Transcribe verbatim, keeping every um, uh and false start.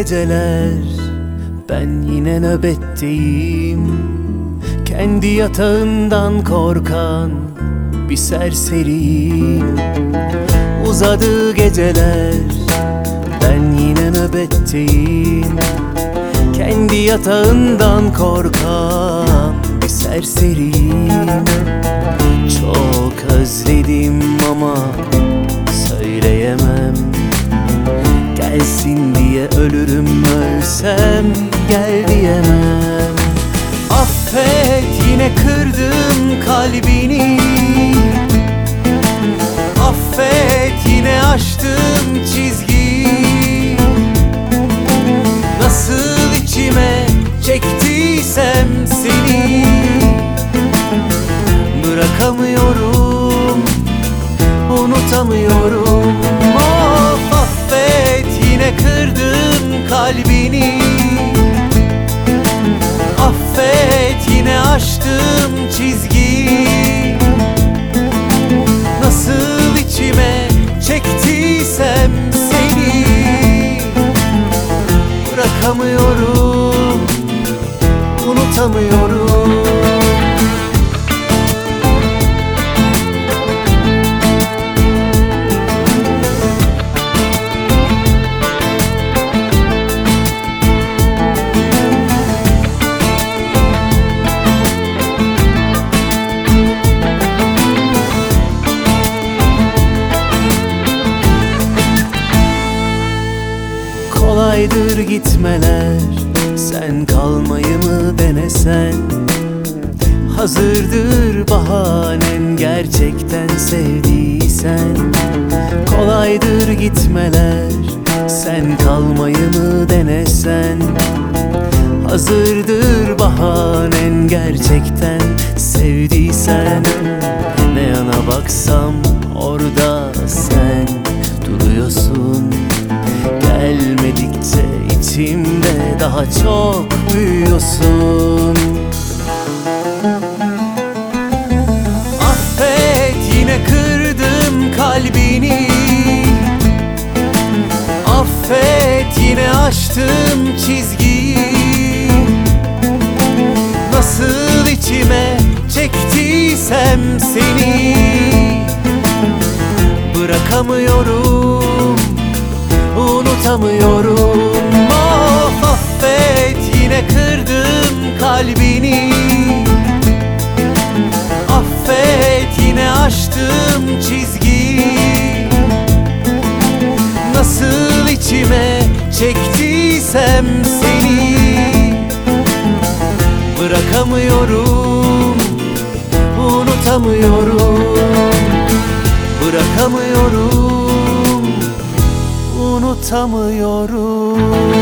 geceler ben yine nöbetteyim. Kendi yatağından korkan bir serseriyim. Uzadı geceler ben yine nöbetteyim. Kendi yatağından korkan bir serseriyim. Çok özledim ama söyleyemem. Gelsin diye ölürüm, ölsem gel diyemem. Affet, yine kırdım kalbini. Affet, yine aştım çizgiyi. Nasıl içime çektiysem seni, bırakamıyorum, unutamıyorum. Of, affet, yine kırdım kalbini. Affet, yine aştım çizgiyi. Nasıl içime çektiysem seni, bırakamıyorum, unutamıyorum. Kolaydır gitmeler, sen kalmayı mı denesen? Hazırdır bahanen, gerçekten sevdiysen. Kolaydır gitmeler, sen kalmayı mı denesen? Hazırdır bahanen, gerçekten sevdiysen. Ne yana baksam orada sen duruyorsun. Gelmedikçe içimde daha çok büyüyorsun. Affet, yine kırdım kalbini. Affet, yine aştım çizgiyi. Nasıl içime çektiysem seni, bırakamıyorum, unutamıyorum. Of, affet, yine kırdım kalbini. Affet, yine aştım çizgiyi. Nasıl içime çektiysem seni, bırakamıyorum, unutamıyorum. Bırakamıyorum, unutamıyorum.